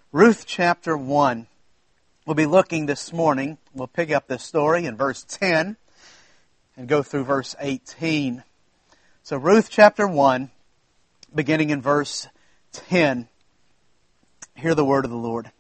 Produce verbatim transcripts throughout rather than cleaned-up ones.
Ruth chapter one. We'll be looking this morning. We'll pick up this story in verse ten and go through verse eighteen. So Ruth chapter one, beginning in verse ten. Hear the word of the Lord.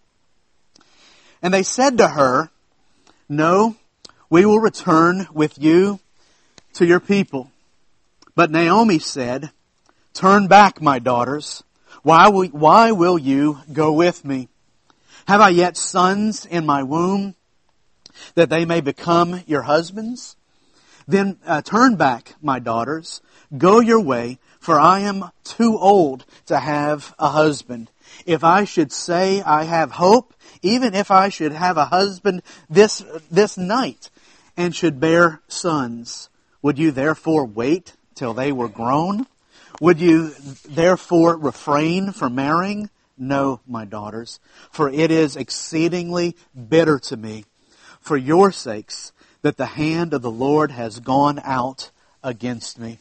And they said to her, "No, we will return with you to your people." But Naomi said, "Turn back, my daughters. Why will, why will you go with me? Have I yet sons in my womb, that they may become your husbands? Then uh, turn back, my daughters. Go your way, for I am too old to have a husband. If I should say I have hope, even if I should have a husband this this night, and should bear sons, would you therefore wait till they were grown? Would you therefore refrain from marrying? No, my daughters, for it is exceedingly bitter to me, for your sakes, that the hand of the Lord has gone out against me."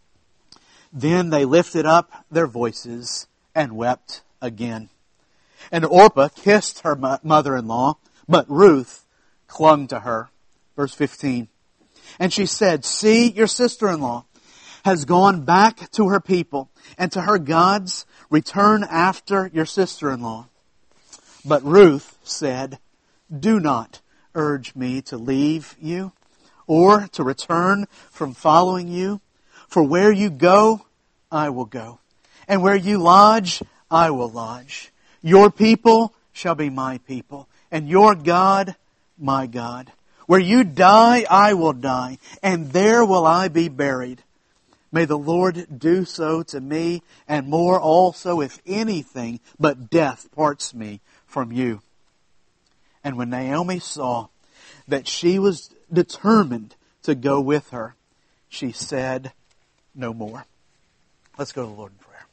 Then they lifted up their voices and wept again. And Orpah kissed her mother-in-law, but Ruth clung to her. Verse fifteen. And she said, "See, your sister-in-law has gone back to her people and to her gods. Return after your sister-in-law." But Ruth said, "Do not urge me to leave you or to return from following you. For where you go, I will go. And where you lodge, I will lodge. Your people shall be my people, and your God, my God. Where you die, I will die, and there will I be buried. May the Lord do so to me, and more also, if anything but death parts me from you." And when Naomi saw that she was determined to go with her, she said no more. Let's go to the Lord in prayer.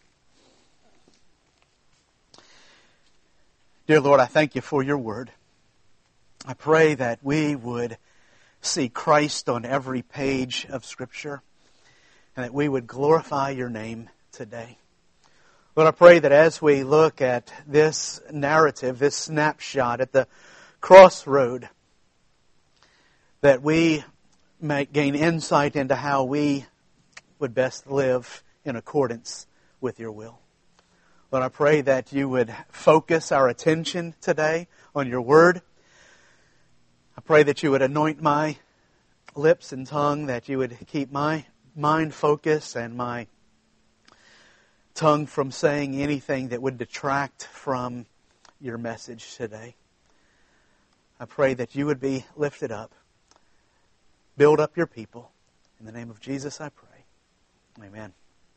Dear Lord, I thank you for your word. I pray that we would see Christ on every page of Scripture, and that we would glorify your name today. Lord, I pray that as we look at this narrative, this snapshot at the crossroad, that we may gain insight into how we would best live in accordance with your will. Lord, I pray that you would focus our attention today on your word. I pray that you would anoint my lips and tongue, that you would keep my mind focused and my tongue from saying anything that would detract from your message today. I pray that you would be lifted up. Build up your people. In the name of Jesus I pray. Amen.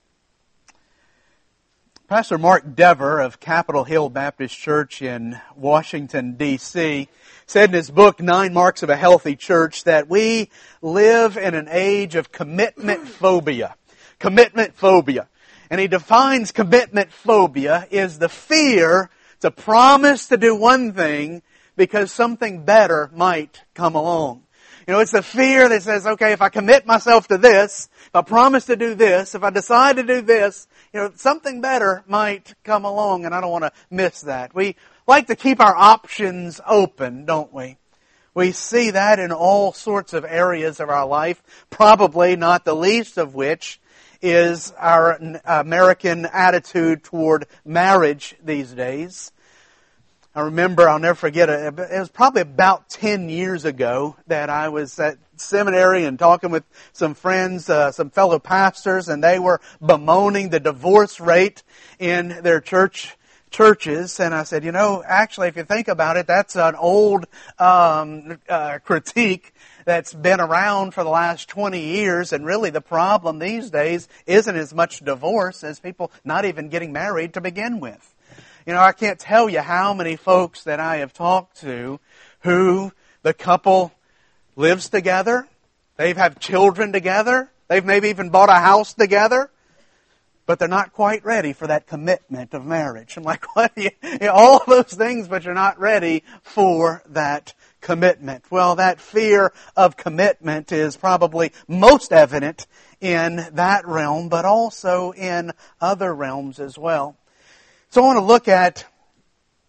Pastor Mark Dever of Capitol Hill Baptist Church in Washington, D C said in his book, Nine Marks of a Healthy Church, that we live in an age of commitment phobia. Commitment phobia. And he defines commitment phobia is the fear to promise to do one thing because something better might come along. You know, it's the fear that says, okay, if I commit myself to this, if I promise to do this, if I decide to do this, you know, something better might come along, and I don't want to miss that. We like to keep our options open, don't we? We see that in all sorts of areas of our life, probably not the least of which is our American attitude toward marriage these days. I remember, I'll never forget, it was probably about ten years ago that I was at seminary and talking with some friends, uh, some fellow pastors, and they were bemoaning the divorce rate in their church churches. And I said, you know, actually, if you think about it, that's an old um, uh, critique that's been around for the last twenty years, and really the problem these days isn't as much divorce as people not even getting married to begin with. You know, I can't tell you how many folks that I have talked to who the couple lives together, they've had children together, they've maybe even bought a house together, but they're not quite ready for that commitment of marriage. I'm like, what? You know, all those things, but you're not ready for that commitment. Well, that fear of commitment is probably most evident in that realm, but also in other realms as well. So I want to look at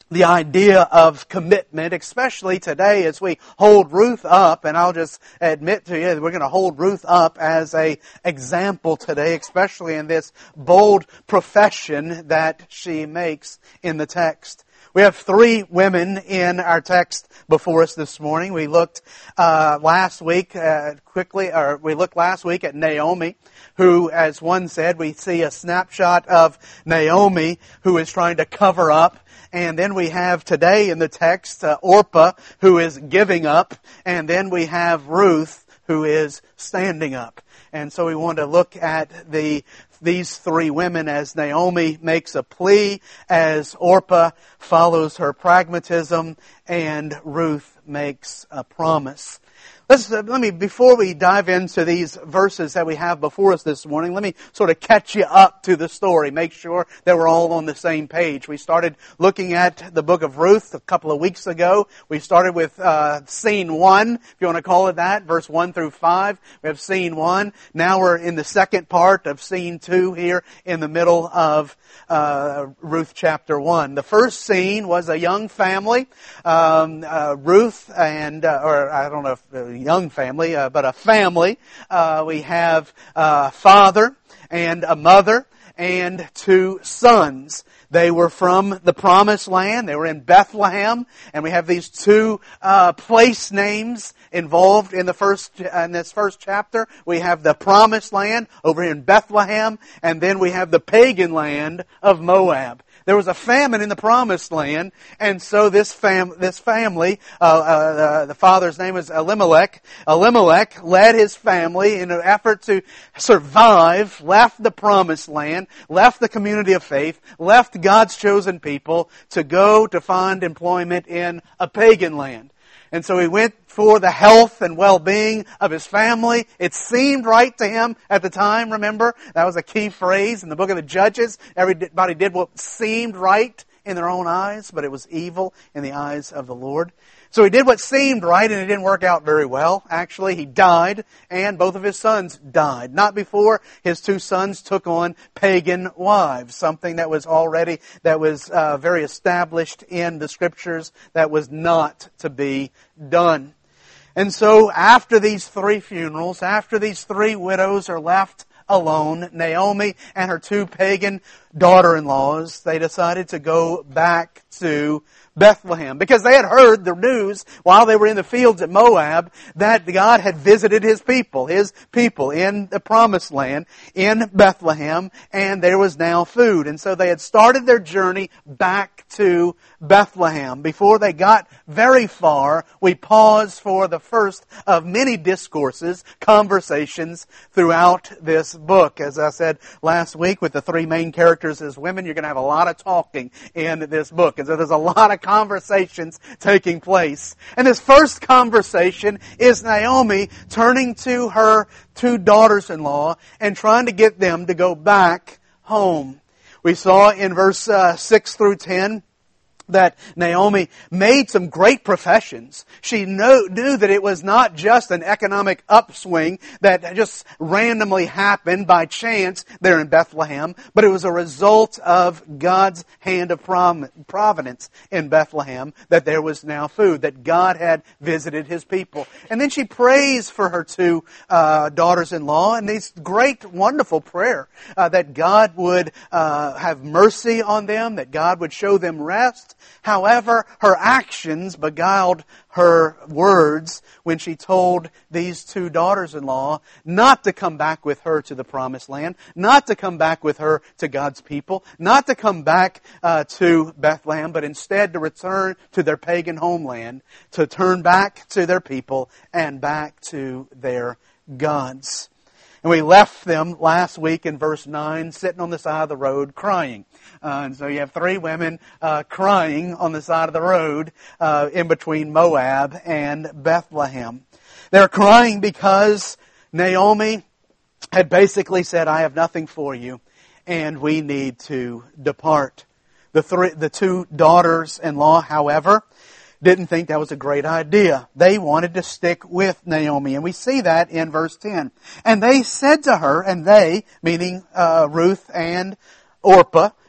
the idea of commitment, especially today as we hold Ruth up, and I'll just admit to you that we're going to hold Ruth up as a example today, especially in this bold profession that she makes in the text. We have three women in our text before us this morning. We looked uh, last week uh, quickly, or we looked last week at Naomi, who, as one said, we see a snapshot of Naomi who is trying to cover up. And then we have today in the text uh, Orpah, who is giving up. And then we have Ruth, who is standing up. And so we want to look at the these three women as Naomi makes a plea, as Orpah follows her pragmatism, and Ruth makes a promise. Let's, uh, let me, before we dive into these verses that we have before us this morning, let me sort of catch you up to the story. Make sure that we're all on the same page. We started looking at the book of Ruth a couple of weeks ago. We started with uh, scene one, if you want to call it that, verse one through five. We have scene one. Now we're in the second part of scene two here in the middle of uh, Ruth chapter one. The first scene was a young family, um, uh, Ruth and, uh, or I don't know if uh, young family, uh, but a family. Uh, we have a father and a mother and two sons. They were from the Promised Land. They were in Bethlehem, and we have these two uh, place names involved in the first in this first chapter. We have the Promised Land over in Bethlehem, and then we have the pagan land of Moab. There was a famine in the Promised Land, and so this fam this family, uh, uh, the father's name is Elimelech. Elimelech led his family in an effort to survive, left the Promised Land, left the community of faith, left God's chosen people to go to find employment in a pagan land. And so he went for the health and well-being of his family. It seemed right to him at the time, remember? That was a key phrase in the book of the Judges. Everybody did what seemed right in their own eyes, but it was evil in the eyes of the Lord. So he did what seemed right, and it didn't work out very well. Actually, he died, and both of his sons died. Not before his two sons took on pagan wives, something that was already, that was uh, very established in the Scriptures, that was not to be done. And so after these three funerals, after these three widows are left alone, Naomi and her two pagan daughter-in-laws, they decided to go back to Bethlehem, because they had heard the news while they were in the fields at Moab that God had visited His people, His people in the Promised Land, in Bethlehem, and there was now food. And so they had started their journey back to Bethlehem. Before they got very far, we pause for the first of many discourses, conversations throughout this book. As I said last week, with the three main characters as women, you're going to have a lot of talking in this book. And so there's a lot of conversations taking place. And this first conversation is Naomi turning to her two daughters-in-law and trying to get them to go back home. We saw in verse uh, six through ten that Naomi made some great professions. She knew, knew that it was not just an economic upswing that just randomly happened by chance there in Bethlehem, but it was a result of God's hand of providence in Bethlehem, that there was now food, that God had visited His people. And then she prays for her two uh, daughters-in-law, and this great, wonderful prayer uh, that God would uh, have mercy on them, that God would show them rest. However, her actions beguiled her words when she told these two daughters-in-law not to come back with her to the Promised Land, not to come back with her to God's people, not to come back uh, to Bethlehem, but instead to return to their pagan homeland, to turn back to their people and back to their gods. And we left them last week in verse nine, sitting on the side of the road crying. Uh, and so you have three women uh, crying on the side of the road uh, in between Moab and Bethlehem. They're crying because Naomi had basically said, I have nothing for you, and we need to depart. The three, the two daughters-in-law, however, didn't think that was a great idea. They wanted to stick with Naomi. And we see that in verse ten. And they said to her, and they, meaning uh, Ruth and Orpah,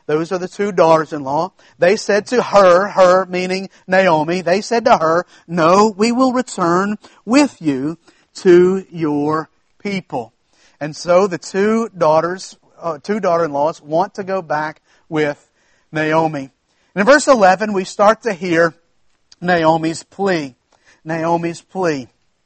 those are the two daughters-in-law, they said to her, her meaning Naomi, they said to her, "No, we will return with you to your people." And so the two daughters, uh, two daughter-in-laws want to go back with Naomi. And in verse eleven, we start to hear Naomi's plea. Naomi's plea.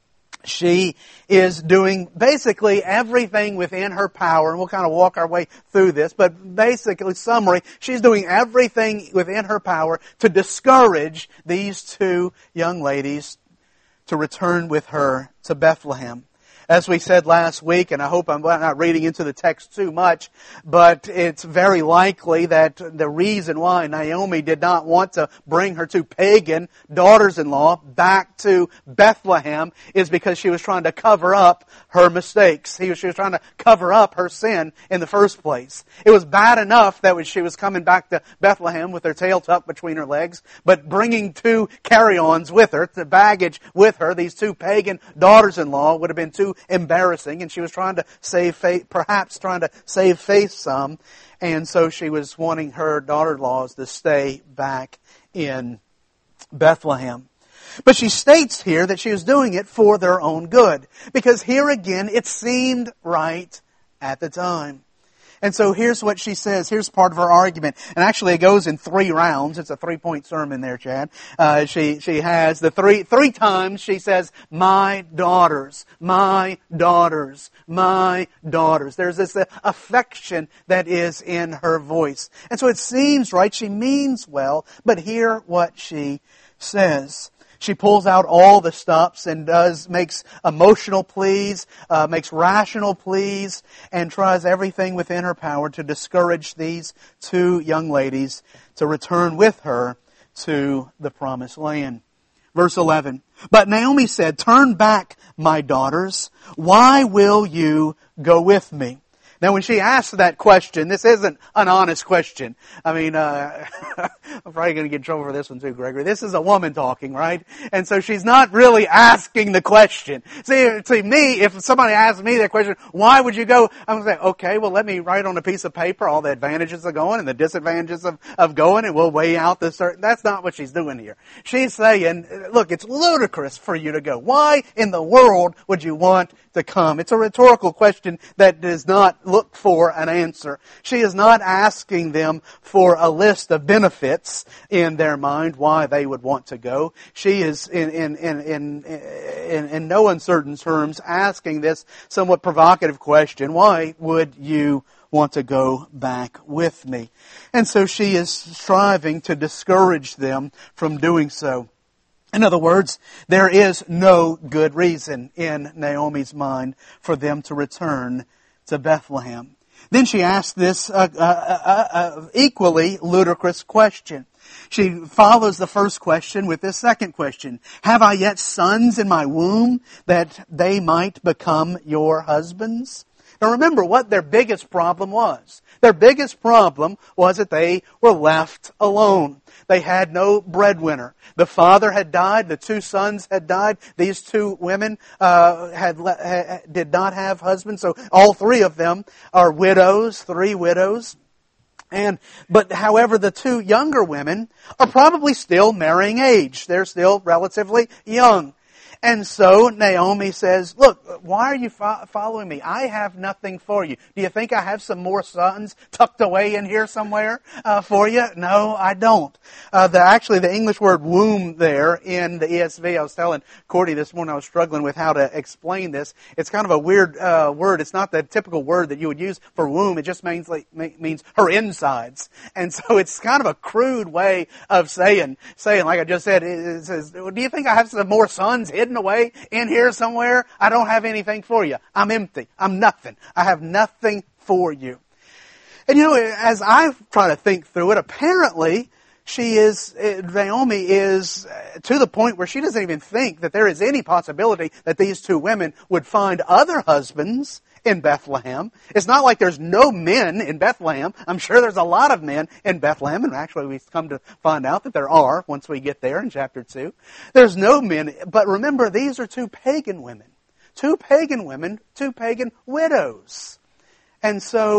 She is doing basically everything within her power, and we'll kind of walk our way through this, but basically, summary, she's doing everything within her power to discourage these two young ladies to return with her to Bethlehem. As we said last week, and I hope I'm not reading into the text too much, but it's very likely that the reason why Naomi did not want to bring her two pagan daughters-in-law back to Bethlehem is because she was trying to cover up her mistakes. She was trying to cover up her sin in the first place. It was bad enough that she was coming back to Bethlehem with her tail tucked between her legs, but bringing two carry-ons with her, the baggage with her, these two pagan daughters-in-law would have been too embarrassing, and she was trying to save face, perhaps trying to save face some, and so she was wanting her daughter-in-laws to stay back in Bethlehem. But she states here that she was doing it for their own good, because here again it seemed right at the time. And so here's what she says. Here's part of her argument. And actually it goes in three rounds. It's a three-point sermon there, Chad. Uh, she, she has the three, three times she says, "My daughters, my daughters, my daughters." There's this uh, affection that is in her voice. And so it seems right. She means well, but hear what she says. She pulls out all the stops and does makes emotional pleas, uh, makes rational pleas, and tries everything within her power to discourage these two young ladies to return with her to the promised land. Verse eleven, "But Naomi said, 'Turn back, my daughters. Why will you go with me?'" Now, when she asked that question, this isn't an honest question. I mean, uh, I'm probably going to get in trouble for this one too, Gregory. This is a woman talking, right? And so she's not really asking the question. See, to me, if somebody asks me that question, why would you go? I'm going to say, okay, well, let me write on a piece of paper all the advantages of going and the disadvantages of, of going, and we'll weigh out the certain. That's not what she's doing here. She's saying, look, it's ludicrous for you to go. Why in the world would you want to come? It's a rhetorical question that does not look for an answer. She is not asking them for a list of benefits in their mind why they would want to go. She is in in in in, in, in no uncertain terms asking this somewhat provocative question: why would you want to go back with me? And so she is striving to discourage them from doing so. In other words, there is no good reason in Naomi's mind for them to return to Bethlehem. Then she asked this uh, uh, uh, uh, equally ludicrous question. She follows the first question with this second question: "Have I yet sons in my womb that they might become your husbands?" Now remember what their biggest problem was. Their biggest problem was that they were left alone. They had no breadwinner. The father had died. The two sons had died. These two women uh, had, had did not have husbands. So all three of them are widows, three widows. And but however, the two younger women are probably still marrying age. They're still relatively young. And so Naomi says, look, why are you fo- following me? I have nothing for you. Do you think I have some more sons tucked away in here somewhere uh, for you? No, I don't. Uh, the, actually, the English word womb there in the E S V, I was telling Cordy this morning, I was struggling with how to explain this. It's kind of a weird uh, word. It's not the typical word that you would use for womb. It just means like, means her insides. And so it's kind of a crude way of saying, saying like I just said, it says, do you think I have some more sons hidden away in here somewhere? I don't have anything for you. I'm empty. I'm nothing. I have nothing for you. And you know, as I try to think through it, apparently she is, Naomi is to the point where she doesn't even think that there is any possibility that these two women would find other husbands in Bethlehem. It's not like there's no men in Bethlehem. I'm sure there's a lot of men in Bethlehem, and actually we've come to find out that there are once we get there in chapter two. There's no men, but remember, these are two pagan women. Two pagan women, two pagan widows. And so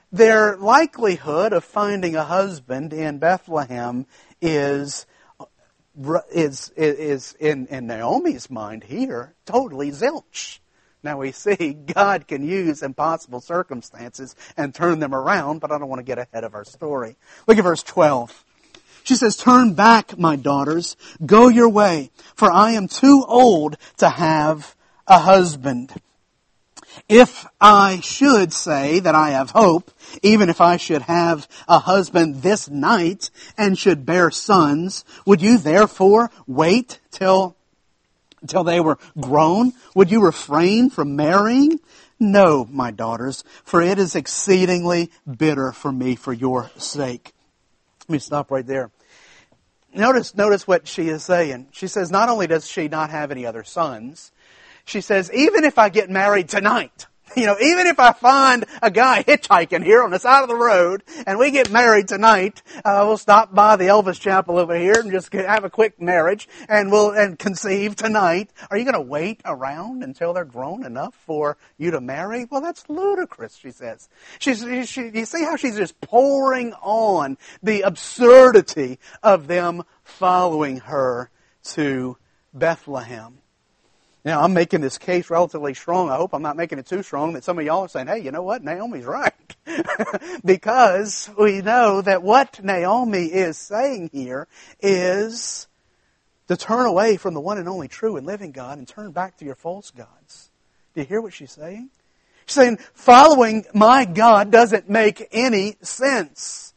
their likelihood of finding a husband in Bethlehem is is is in, in Naomi's mind here totally zilch. Now we see God can use impossible circumstances and turn them around, but I don't want to get ahead of our story. Look at verse twelve. She says, "Turn back, my daughters, go your way, for I am too old to have a husband. If I should say that I have hope, even if I should have a husband this night and should bear sons, would you therefore wait till, till they were grown? Would you refrain from marrying? No, my daughters, for it is exceedingly bitter for me for your sake." Let me stop right there. Notice, notice what she is saying. She says not only does she not have any other sons, she says, even if I get married tonight, you know, even if I find a guy hitchhiking here on the side of the road and we get married tonight, uh, we'll stop by the Elvis Chapel over here and just have a quick marriage and we'll and conceive tonight. Are you going to wait around until they're grown enough for you to marry? Well, that's ludicrous, she says. She's, she, you see how she's just pouring on the absurdity of them following her to Bethlehem. Now, I'm making this case relatively strong. I hope I'm not making it too strong that some of y'all are saying, hey, you know what? Naomi's right. Because we know that what Naomi is saying here is to turn away from the one and only true and living God and turn back to your false gods. Do you hear what she's saying? She's saying, following my God doesn't make any sense.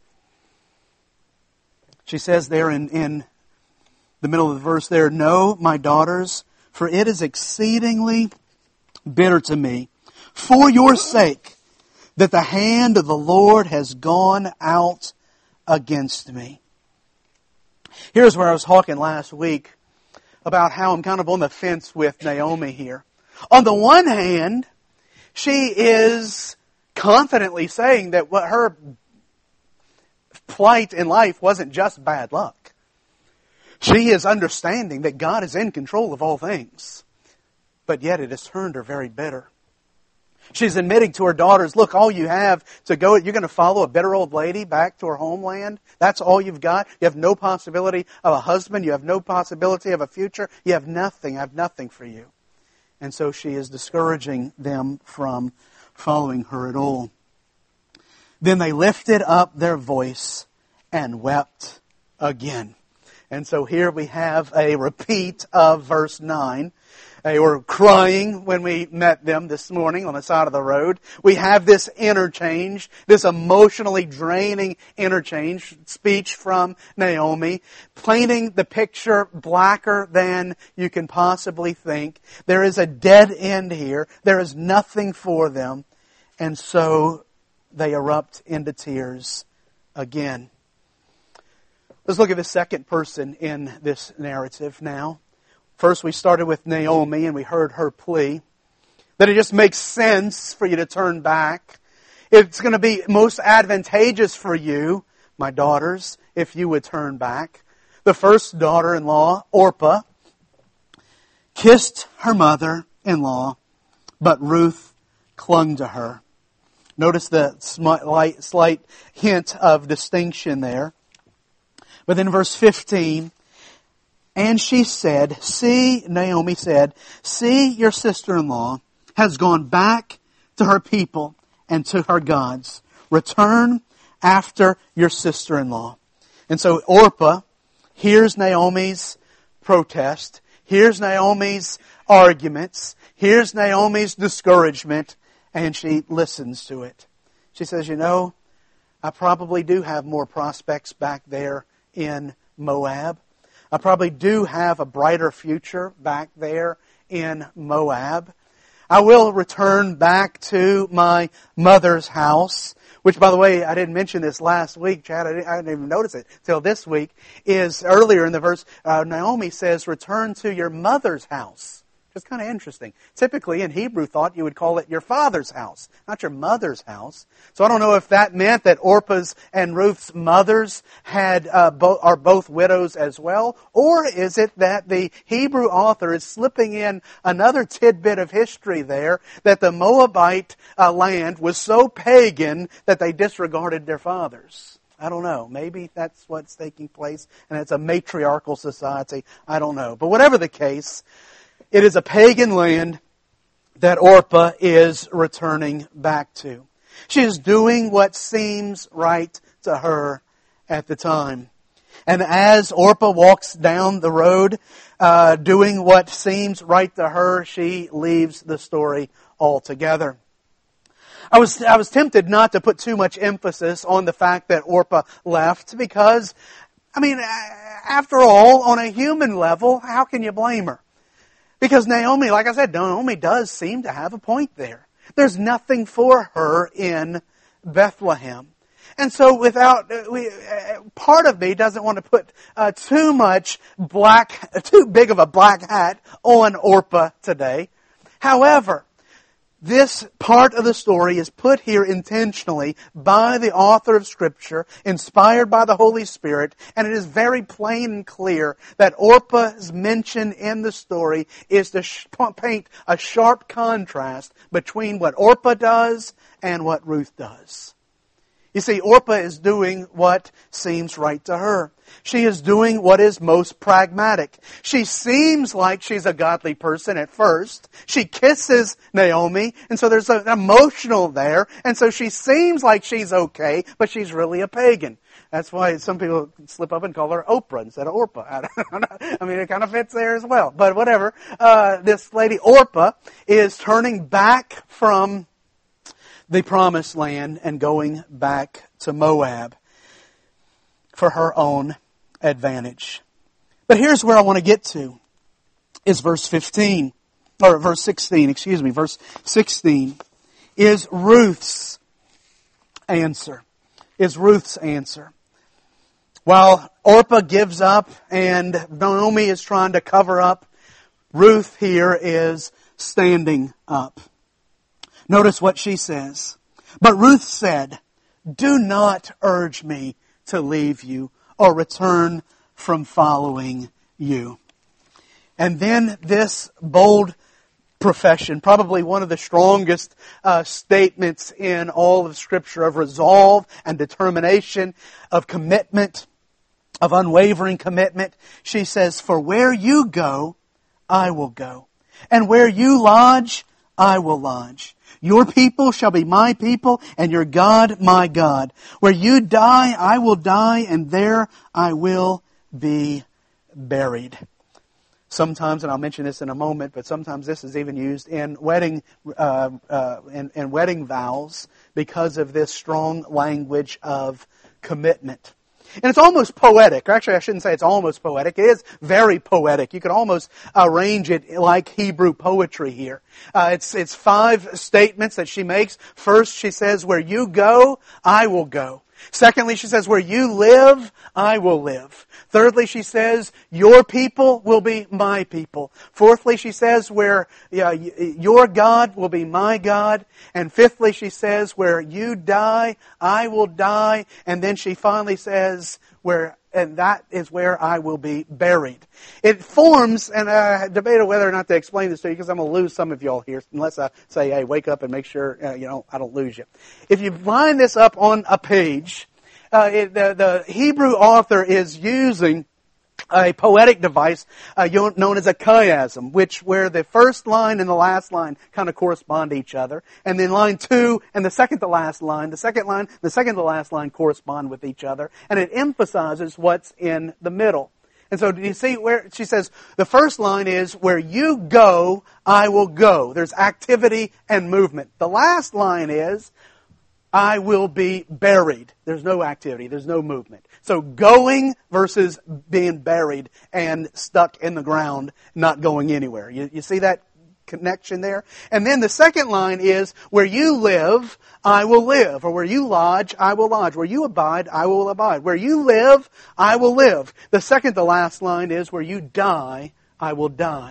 She says there in, in the middle of the verse there, "No, my daughters, for it is exceedingly bitter to me, for your sake, that the hand of the Lord has gone out against me." Here's where I was talking last week about how I'm kind of on the fence with Naomi here. On the one hand, she is confidently saying that what her plight in life wasn't just bad luck. She is understanding that God is in control of all things. But yet it has turned her very bitter. She's admitting to her daughters, look, all you have to go, you're going to follow a bitter old lady back to her homeland. That's all you've got. You have no possibility of a husband. You have no possibility of a future. You have nothing. I have nothing for you. And so she is discouraging them from following her at all. Then they lifted up their voice and wept again. And so here we have a repeat of verse nine. They were crying when we met them this morning on the side of the road. We have this interchange, this emotionally draining interchange, speech from Naomi, painting the picture blacker than you can possibly think. There is a dead end here. There is nothing for them. And so they erupt into tears again. Let's look at the second person in this narrative now. First, we started with Naomi and we heard her plea that it just makes sense for you to turn back. It's going to be most advantageous for you, my daughters, if you would turn back. The first daughter-in-law, Orpah, kissed her mother-in-law, but Ruth clung to her. Notice the slight, slight hint of distinction there. But then verse fifteen, and she said, see, Naomi said, see, your sister-in-law has gone back to her people and to her gods. Return after your sister-in-law. And so Orpah hears Naomi's protest, hears Naomi's arguments, hears Naomi's discouragement, and she listens to it. She says, you know, I probably do have more prospects back there in Moab. I probably do have a brighter future back there in Moab. I will return back to my mother's house, which, by the way, I didn't mention this last week, Chad. I didn't, I didn't even notice it till this week. Is earlier in the verse, uh, Naomi says, return to your mother's house. It's kind of interesting. Typically, in Hebrew thought, you would call it your father's house, not your mother's house. So I don't know if that meant that Orpah's and Ruth's mothers had uh, bo- are both widows as well, or is it that the Hebrew author is slipping in another tidbit of history there, that the Moabite uh, land was so pagan that they disregarded their fathers. I don't know. Maybe that's what's taking place, and it's a matriarchal society. I don't know. But whatever the case, it is a pagan land that Orpah is returning back to. She is doing what seems right to her at the time. And as Orpah walks down the road, uh, doing what seems right to her, she leaves the story altogether. I was I was tempted not to put too much emphasis on the fact that Orpah left because, I mean, after all, on a human level, how can you blame her? Because Naomi, like I said, Naomi does seem to have a point there. There's nothing for her in Bethlehem. And so without, we, part of me doesn't want to put uh, too much black, too big of a black hat on Orpah today. However, this part of the story is put here intentionally by the author of Scripture, inspired by the Holy Spirit, and it is very plain and clear that Orpah's mention in the story is to sh- paint a sharp contrast between what Orpah does and what Ruth does. You see, Orpah is doing what seems right to her. She is doing what is most pragmatic. She seems like she's a godly person at first. She kisses Naomi, and so there's an emotional there, and so she seems like she's okay, but she's really a pagan. That's why some people slip up and call her Oprah instead of Orpah. I mean, it kind of fits there as well. But whatever. Uh, this lady Orpah is turning back from the Promised Land and going back to Moab for her own advantage. But here's where I want to get to, is verse fifteen, or verse sixteen, excuse me, verse sixteen is Ruth's answer. Is Ruth's answer. While Orpah gives up and Naomi is trying to cover up, Ruth here is standing up. Notice what she says. But Ruth said, "Do not urge me to leave you or return from following you." And then this bold profession, probably one of the strongest uh, statements in all of Scripture of resolve and determination, of commitment, of unwavering commitment. She says, "For where you go, I will go. And where you lodge, I will lodge. Your people shall be my people, and your God my God. Where you die, I will die, and there I will be buried." Sometimes, and I'll mention this in a moment, but sometimes this is even used in wedding uh, uh, in, in wedding vows because of this strong language of commitment. And it's almost poetic. Actually, I shouldn't say it's almost poetic. It is very poetic. You could almost arrange it like Hebrew poetry here. Uh, it's, it's five statements that she makes. First, she says, "Where you go, I will go." Secondly, she says, "Where you live, I will live." Thirdly, she says, "Your people will be my people." Fourthly, she says, "Where uh, your God will be my God." And fifthly, she says, "Where you die, I will die." And then she finally says, "Where and that is where I will be buried." It forms, and I debated whether or not to explain this to you because I'm going to lose some of y'all here unless I say, "Hey, wake up and make sure uh, you know I don't lose you." If you line this up on a page, uh, it, the, the Hebrew author is using a poetic device uh, known as a chiasm, which where the first line and the last line kind of correspond to each other, and then line two and the second to last line, the second line, the second to last line correspond with each other, and it emphasizes what's in the middle. And so, do you see where she says the first line is, "Where you go, I will go." There's activity and movement. The last line is, "I will be buried." There's no activity. There's no movement. So going versus being buried and stuck in the ground, not going anywhere. You, you see that connection there? And then the second line is, "Where you live, I will live." Or "Where you lodge, I will lodge." Where you abide, I will abide. Where you live, I will live. The second to last line is, "Where you die, I will die."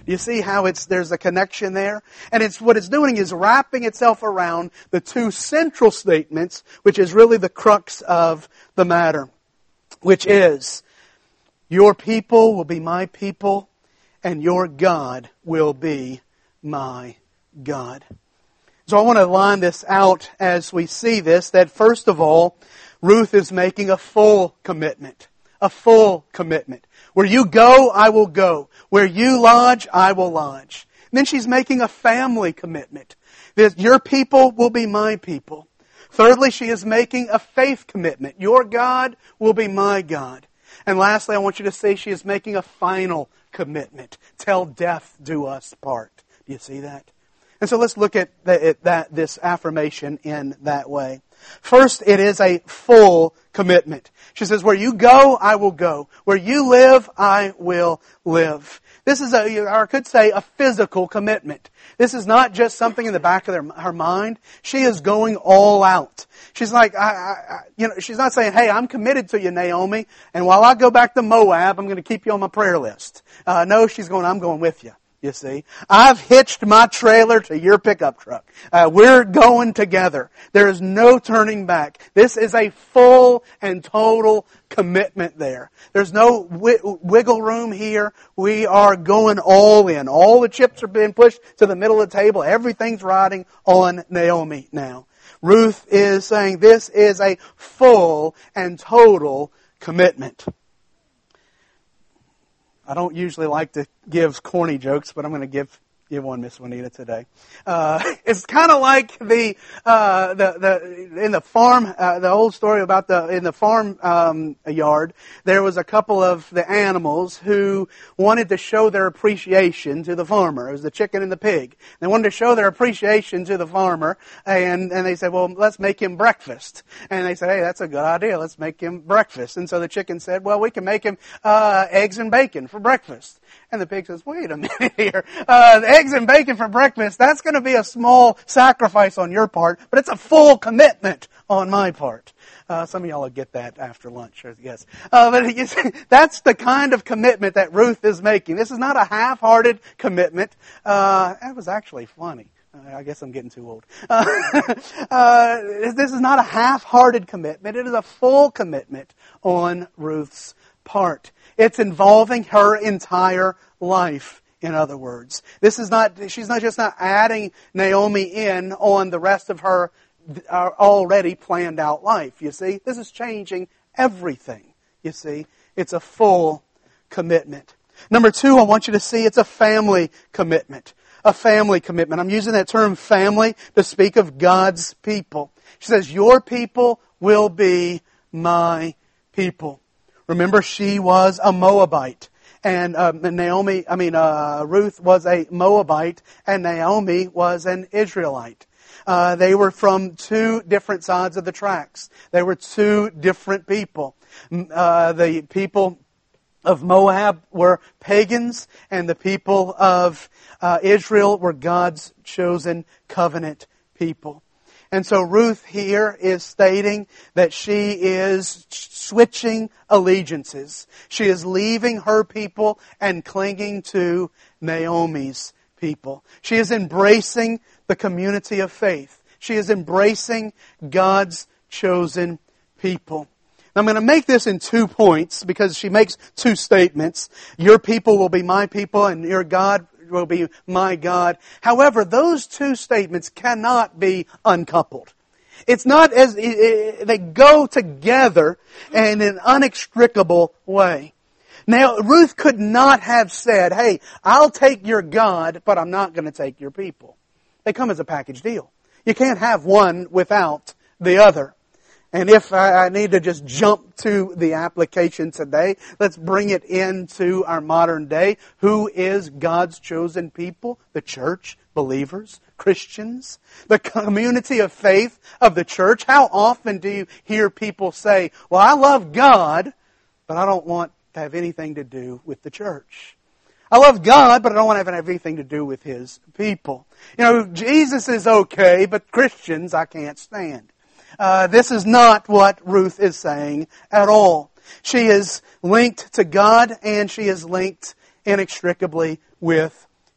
You see how it's there's a connection there? And it's what it's doing is wrapping itself around the two central statements, which is really the crux of the matter, which is, your people will be my people, and your God will be my God. So I want to line this out as we see this, that first of all, Ruth is making a full commitment. A full commitment. Where you go, I will go. Where you lodge, I will lodge. And then she's making a family commitment. That your people will be my people. Thirdly, she is making a faith commitment. Your God will be my God. And lastly, I want you to see she is making a final commitment. Till death do us part. Do you see that? And so let's look at, the, at that this affirmation in that way. First, it is a full commitment. She says, where you go, I will go. Where you live, I will live. This is a, or I could say, a physical commitment. This is not just something in the back of their, her mind. She is going all out. She's like, I, I, you know, she's not saying, hey, I'm committed to you, Naomi, and while I go back to Moab, I'm going to keep you on my prayer list. Uh, no, she's going, I'm going with you. You see, I've hitched my trailer to your pickup truck. Uh, we're going together. There is no turning back. This is a full and total commitment there. There's no wi- wiggle room here. We are going all in. All the chips are being pushed to the middle of the table. Everything's riding on Naomi now. Ruth is saying this is a full and total commitment. I don't usually like to give corny jokes, but I'm going to give give one, Miss Juanita, today. Uh, it's kind of like the uh, the the in the farm uh, the old story about the in the farm um, yard. There was a couple of the animals who wanted to show their appreciation to the farmer. It was the chicken and the pig. They wanted to show their appreciation to the farmer, and and they said, "Well, let's make him breakfast." And they said, "Hey, that's a good idea. Let's make him breakfast." And so the chicken said, "Well, we can make him uh, eggs and bacon for breakfast." And the pig says, wait a minute here. Uh, the eggs and bacon for breakfast, that's going to be a small sacrifice on your part, but it's a full commitment on my part. Uh, some of y'all will get that after lunch, I guess. Uh, but you see, that's the kind of commitment that Ruth is making. This is not a half-hearted commitment. Uh, that was actually funny. I guess I'm getting too old. Uh, uh, this is not a half-hearted commitment. It is a full commitment on Ruth's part. It's involving her entire life, in other words. This is not, she's not just not adding Naomi in on the rest of her already planned out life, you see. This is changing everything, you see. It's a full commitment. Number two, I want you to see it's a family commitment. A family commitment. I'm using that term family to speak of God's people. She says, your people will be my people. Remember, she was a Moabite, and uh, Naomi, I mean, uh, Ruth was a Moabite, and Naomi was an Israelite. Uh, they were from two different sides of the tracks. They were two different people. Uh, the people of Moab were pagans, and the people of uh, Israel were God's chosen covenant people. And so Ruth here is stating that she is switching allegiances. She is leaving her people and clinging to Naomi's people. She is embracing the community of faith. She is embracing God's chosen people. Now, I'm going to make this in two points because she makes two statements. Your people will be my people and your God will be my God. However, those two statements cannot be uncoupled. It's not as, they go together in an inextricable way. Now, Ruth could not have said, hey, I'll take your God, but I'm not going to take your people. They come as a package deal. You can't have one without the other. And if I, I need to just jump to the application today, let's bring it into our modern day. Who is God's chosen people? The church, believers, Christians, the community of faith of the church. How often do you hear people say, well, I love God, but I don't want to have anything to do with the church. I love God, but I don't want to have anything to do with His people. You know, Jesus is okay, but Christians I can't stand. Uh, this is not what Ruth is saying at all. She is linked to God and she is linked inextricably with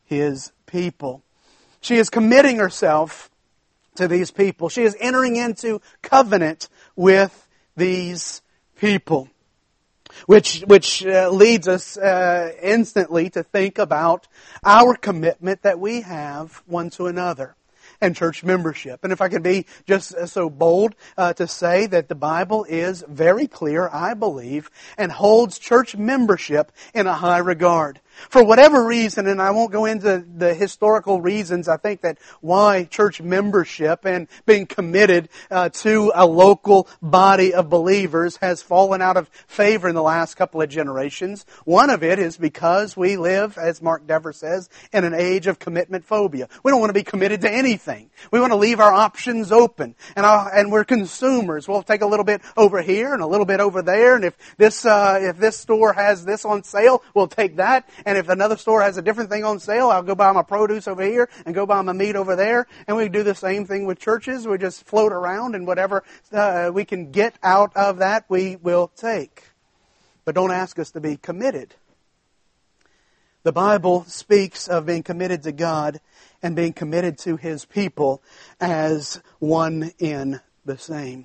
His people. She is committing herself to these people. She is entering into covenant with these people. Which which uh, leads us uh, instantly to think about our commitment that we have one to another and church membership. And if I could be just so bold uh, to say that the Bible is very clear, I believe, and holds church membership in a high regard. For whatever reason, and I won't go into the historical reasons, I think that why church membership and being committed uh, to a local body of believers has fallen out of favor in the last couple of generations. One of it is because we live, as Mark Dever says, in an age of commitment phobia. We don't want to be committed to anything. We want to leave our options open. And, I'll, and we're consumers. We'll take a little bit over here and a little bit over there. And if this, uh, if this store has this on sale, we'll take that. And if another store has a different thing on sale, I'll go buy my produce over here and go buy my meat over there. And we do the same thing with churches. We just float around, and whatever uh, we can get out of that, we will take. But don't ask us to be committed. The Bible speaks of being committed to God and being committed to His people as one in the same.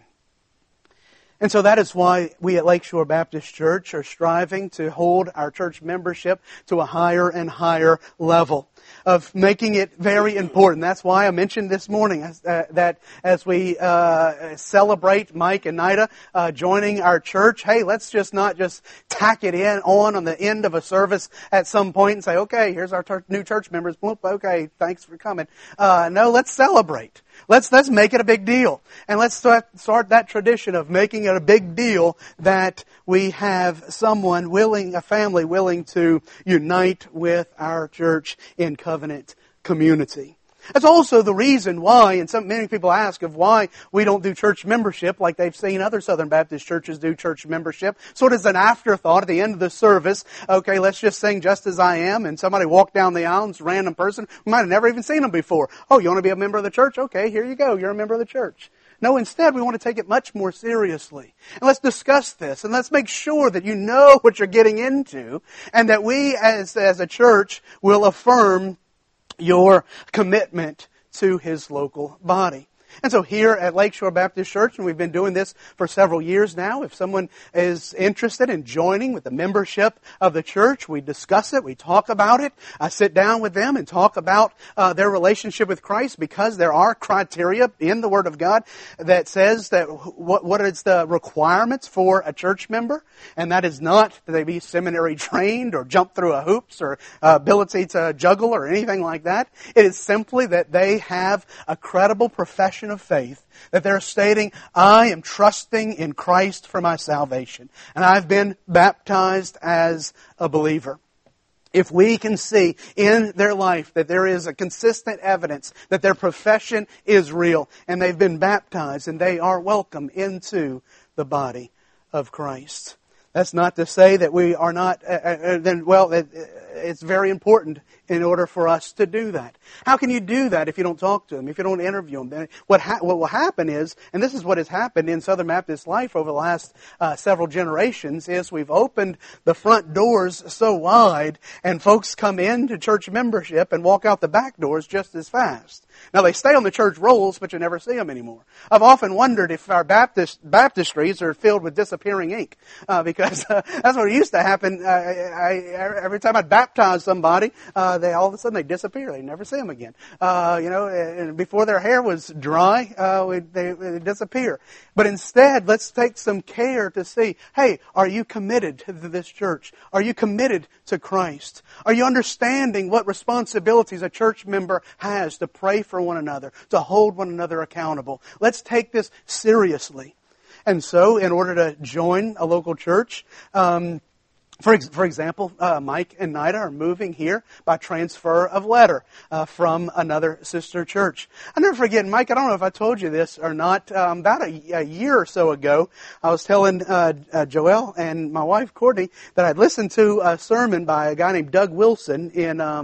And so that is why we at Lakeshore Baptist Church are striving to hold our church membership to a higher and higher level of making it very important. That's why I mentioned this morning uh, that as we uh, celebrate Mike and Nida uh, joining our church, hey, let's just not just tack it in on on the end of a service at some point and say, okay, here's our ter- new church members. Whoop, okay, thanks for coming. Uh, no, let's celebrate. Let's let's make it a big deal. And let's start, start that tradition of making it a big deal that we have someone willing, a family willing to unite with our church in covenant community. That's also the reason why, and some many people ask of why we don't do church membership like they've seen other Southern Baptist churches do church membership. Sort of as an afterthought at the end of the service. Okay, let's just sing Just As I Am, and somebody walked down the aisle, and it's a random person. We might have never even seen them before. Oh, you want to be a member of the church? Okay, here you go. You're a member of the church. No, instead, we want to take it much more seriously. And let's discuss this, and let's make sure that you know what you're getting into, and that we as, as a church will affirm your commitment to His local body. And so here at Lakeshore Baptist Church, and we've been doing this for several years now, if someone is interested in joining with the membership of the church, we discuss it, we talk about it. I sit down with them and talk about uh, their relationship with Christ, because there are criteria in the Word of God that says that what, what is the requirements for a church member, and that is not that they be seminary trained or jump through a hoops or uh, ability to juggle or anything like that. It is simply that they have a credible profession of faith, that they're stating, I am trusting in Christ for my salvation, and I've been baptized as a believer. If we can see in their life that there is a consistent evidence that their profession is real, and they've been baptized, and they are welcome into the body of Christ. That's not to say that we are not, uh, uh, then, well, it, it's very important in order for us to do that. How can you do that if you don't talk to them, if you don't interview them? Then what, ha- what will happen is, and this is what has happened in Southern Baptist life over the last uh, several generations, is we've opened the front doors so wide, and folks come into church membership and walk out the back doors just as fast. Now, they stay on the church rolls, but you never see them anymore. I've often wondered if our Baptist baptistries are filled with disappearing ink, uh, because uh, that's what used to happen. Uh, I, I, every time I'd baptize somebody, uh, they all of a sudden they disappear. They never see them again. Uh, you know, and before their hair was dry, uh, we, they, they disappear. But instead, let's take some care to see, hey, are you committed to this church? Are you committed to Christ? Are you understanding what responsibilities a church member has to pray for one another, to hold one another accountable? Let's take this seriously. And so, in order to join a local church, um, For, ex- for example, uh, Mike and Nida are moving here by transfer of letter uh, from another sister church. I'll never forget, Mike, I don't know if I told you this or not, um, about a, a year or so ago, I was telling uh, uh, Joelle and my wife, Courtney, that I'd listened to a sermon by a guy named Doug Wilson in um,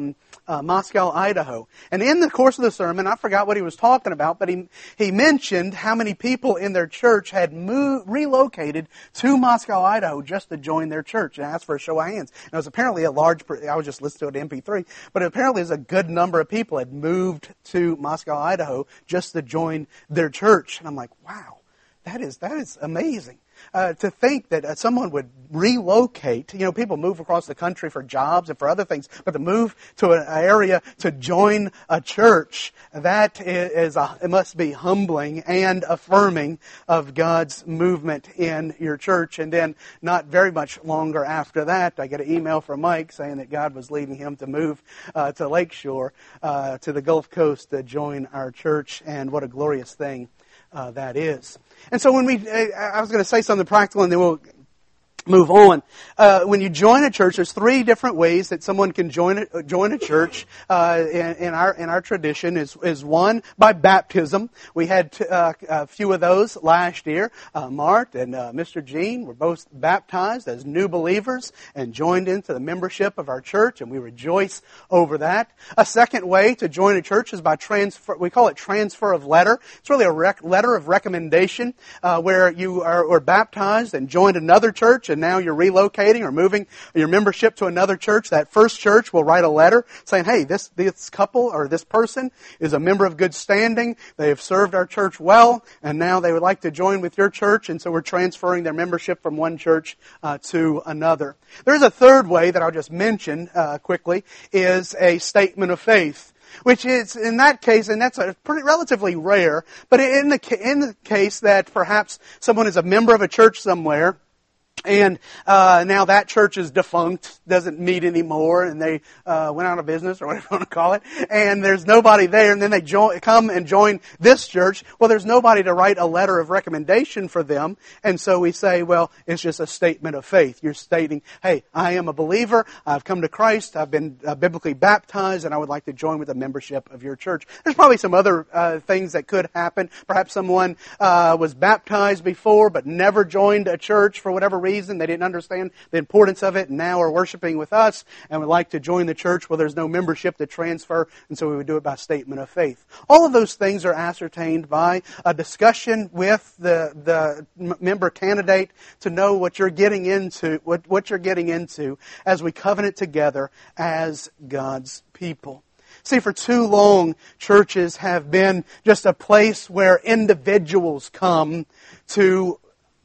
uh, Moscow, Idaho. And in the course of the sermon, I forgot what he was talking about, but he he mentioned how many people in their church had moved, relocated to Moscow, Idaho just to join their church, and asked for a show of hands. And it was apparently a large, I was just listening to it M P three, but apparently it was a good number of people had moved to Moscow, Idaho just to join their church. And I'm like, wow, that is that is amazing. Uh, to think that uh, someone would relocate, you know, people move across the country for jobs and for other things, but to move to an area to join a church, that is, a, it must be humbling and affirming of God's movement in your church. And then not very much longer after that, I get an email from Mike saying that God was leading him to move uh, to Lakeshore, uh, to the Gulf Coast to join our church, and what a glorious thing uh, that is. And so when we, I was going to say something practical and then we'll move on. Uh, when you join a church, there's three different ways that someone can join a, join a church. Uh, in, in our in our tradition is is one by baptism. We had t- uh, a few of those last year. Uh, Mart and uh, Mister Gene were both baptized as new believers and joined into the membership of our church, and we rejoice over that. A second way to join a church is by transfer. We call it transfer of letter. It's really a rec- letter of recommendation uh, where you are, are baptized and joined another church, and now you're relocating or moving your membership to another church. That first church will write a letter saying, hey, this, this couple or this person is a member of good standing. They have served our church well, and now they would like to join with your church, and so we're transferring their membership from one church uh, to another. There's a third way that I'll just mention uh, quickly, is a statement of faith, which is, in that case, and that's a pretty relatively rare, but in the, in the case that perhaps someone is a member of a church somewhere, and uh, now that church is defunct, doesn't meet anymore, and they uh, went out of business, or whatever you want to call it, and there's nobody there, and then they join, come and join this church. Well, there's nobody to write a letter of recommendation for them, and so we say, well, it's just a statement of faith. You're stating, hey, I am a believer, I've come to Christ, I've been uh, biblically baptized, and I would like to join with a membership of your church. There's probably some other uh, things that could happen. Perhaps someone uh, was baptized before, but never joined a church for whatever reason. They didn't understand the importance of it, and now are worshiping with us and would like to join the church. Well, there's no membership to transfer, and so we would do it by statement of faith. All of those things are ascertained by a discussion with the the member candidate to know what you're getting into, what, what you're getting into as we covenant together as God's people. See, for too long, churches have been just a place where individuals come to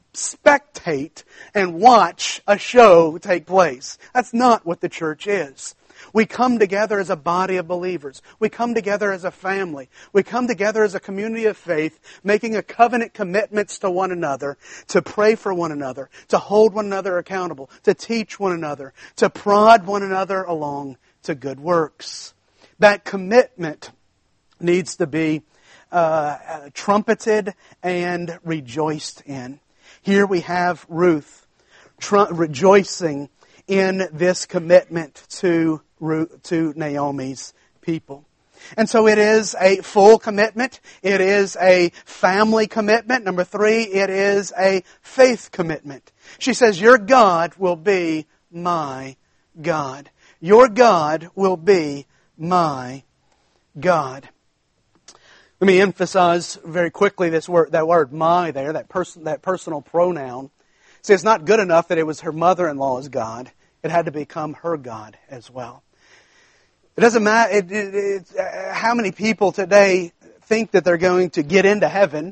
spectate and watch a show take place. That's not what the church is. We come together as a body of believers. We come together as a family. We come together as a community of faith, making a covenant commitments to one another, to pray for one another, to hold one another accountable, to teach one another, to prod one another along to good works. That commitment needs to be uh, trumpeted and rejoiced in. Here we have Ruth tr- rejoicing in this commitment to Ruth, to Naomi's people. And so it is a full commitment. It is a family commitment. Number three, it is a faith commitment. She says, your God will be my God. Your God will be my God. Let me emphasize very quickly this word, that word "my" there, that person, that personal pronoun. See, it's not good enough that it was her mother-in-law's God. It had to become her God as well. It doesn't matter it, it, it, uh, how many people today think that they're going to get into heaven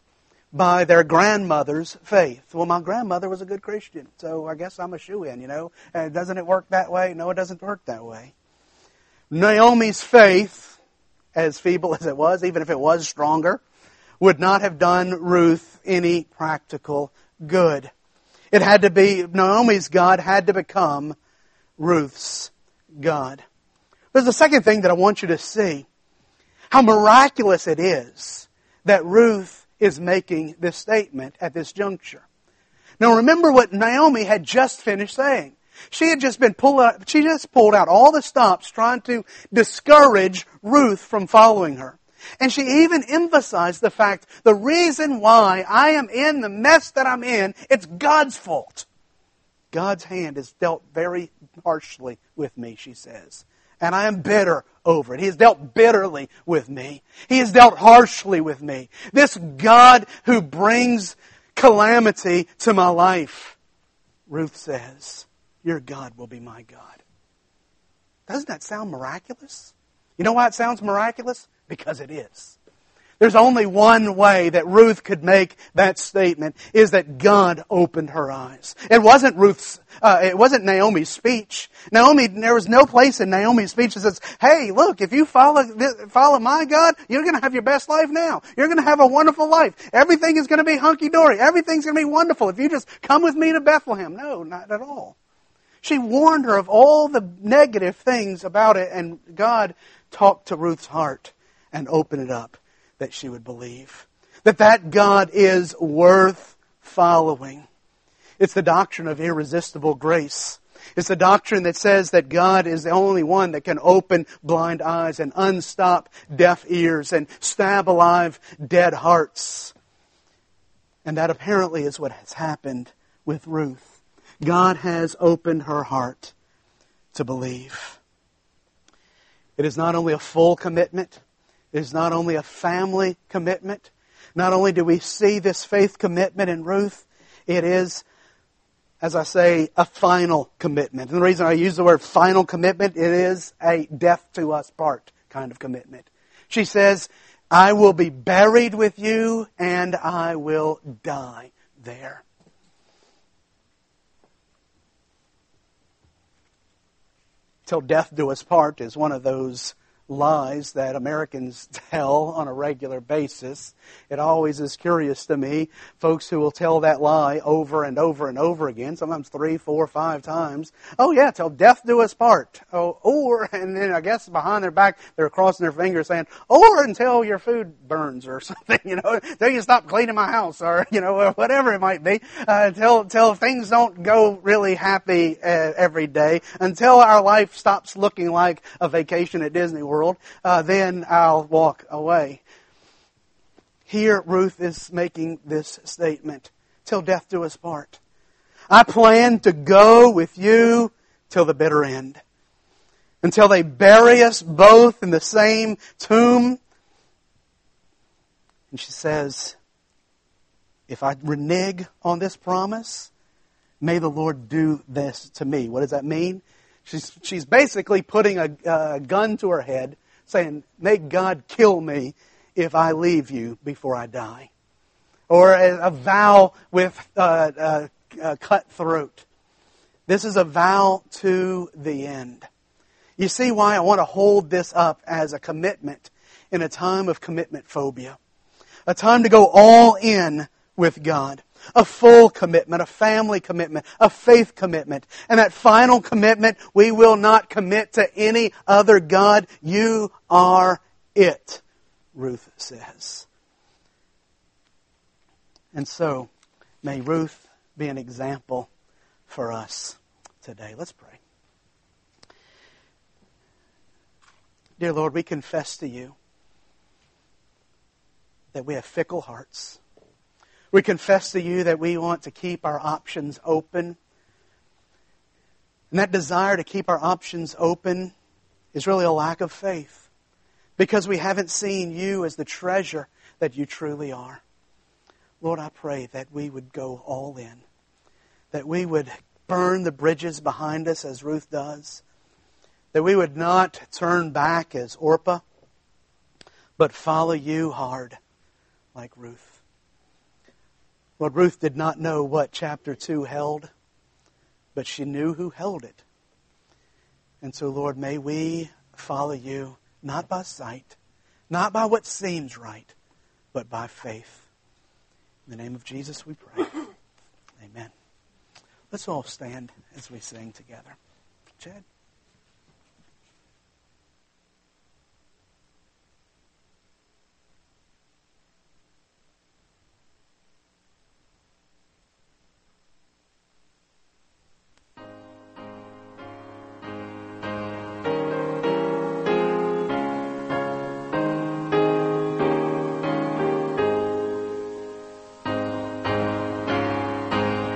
by their grandmother's faith. Well, my grandmother was a good Christian, so I guess I'm a shoo-in, you know. And doesn't it work that way? No, it doesn't work that way. Naomi's faith, as feeble as it was, even if it was stronger, would not have done Ruth any practical good. It had to be, Naomi's God had to become Ruth's God. There's the second thing that I want you to see. How miraculous it is that Ruth is making this statement at this juncture. Now remember what Naomi had just finished saying. She had just been pulled out, she just pulled out all the stops trying to discourage Ruth from following her. And she even emphasized the fact, the reason why I am in the mess that I'm in, it's God's fault. God's hand has dealt very harshly with me, she says. and I am bitter over it. He has dealt bitterly with me. He has dealt harshly with me. This God who brings calamity to my life, Ruth says, your God will be my God. Doesn't that sound miraculous? You know why it sounds miraculous? Because it is. There's only one way that Ruth could make that statement, is that God opened her eyes. It wasn't Ruth's, uh, it wasn't Naomi's speech. Naomi, there was no place in Naomi's speech that says, hey, look, if you follow, this, follow my God, you're going to have your best life now. You're going to have a wonderful life. Everything is going to be hunky-dory. Everything's going to be wonderful if you just come with me to Bethlehem. No, not at all. She warned her of all the negative things about it, and God talked to Ruth's heart and opened it up, that she would believe that that God is worth following. It's the doctrine of irresistible grace. It's the doctrine that says that God is the only one that can open blind eyes and unstop deaf ears and stab alive dead hearts. And that apparently is what has happened with Ruth. God has opened her heart to believe. It is not only a full commitment, it is not only a family commitment. Not only do we see this faith commitment in Ruth, it is, as I say, a final commitment. And the reason I use the word final commitment, it is a death to us part kind of commitment. She says, I will be buried with you and I will die there. Till death do us part is one of those lies that Americans tell on a regular basis. It always is curious to me, folks who will tell that lie over and over and over again, sometimes three, four, five times. Oh yeah, till death do us part. Oh, or, and then I guess behind their back, they're crossing their fingers saying, or until your food burns or something, you know, until you stop cleaning my house or, you know, whatever it might be, uh, until, until things don't go really happy uh, every day, until our life stops looking like a vacation at Disney World. World, uh, then I'll walk away. Here Ruth is making this statement, till death do us part. I plan to go with you till the bitter end, until they bury us both in the same tomb. And she says, if I renege on this promise, may the Lord do this to me. What does that mean? She's, she's basically putting a, a gun to her head, saying, may God kill me if I leave you before I die. Or a, a vow with uh, a, a cut throat. This is a vow to the end. You see why I want to hold this up as a commitment in a time of commitment phobia. A time to go all in with God. A full commitment, a family commitment, a faith commitment. And that final commitment, we will not commit to any other God. You are it, Ruth says. And so, may Ruth be an example for us today. Let's pray. Dear Lord, we confess to you that we have fickle hearts. We confess to you that we want to keep our options open. And that desire to keep our options open is really a lack of faith, because we haven't seen you as the treasure that you truly are. Lord, I pray that we would go all in, that we would burn the bridges behind us as Ruth does, that we would not turn back as Orpah, but follow you hard like Ruth. Lord, Ruth did not know what chapter two held, but she knew who held it. And so, Lord, may we follow you, not by sight, not by what seems right, but by faith. In the name of Jesus we pray. Amen. Let's all stand as we sing together. Chad?